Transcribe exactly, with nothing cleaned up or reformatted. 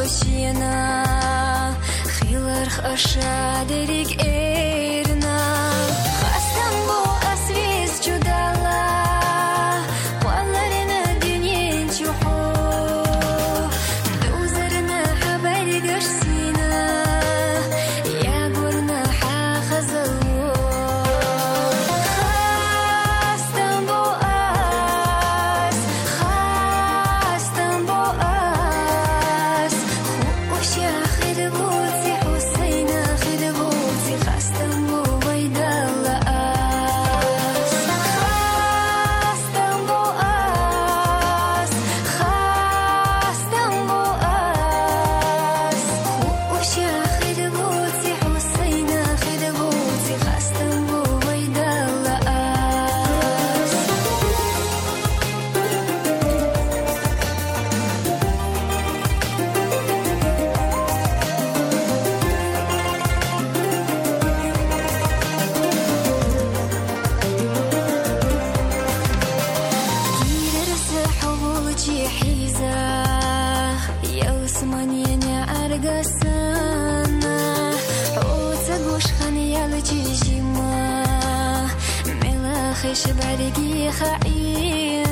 باشینا خیلرخ اشادریک ایرنا خواستم با اسویز جدالا والرنا دنین چوخو دوزرنا حبال گرسینا یا گورنا حاخزو خواستم با اس خواستم با اس خوش آخر بودی حسین آخر بودی خواستم با ویدال اس خواستم با اس خواستم با اس خوش آخر بودی حسین آخر بودی خواستم با ویدال اس كيرس حولجي حيزة يا وسمانيني أرقصنا وتقوش خنيالجي جيما ملاخش برقي خعينا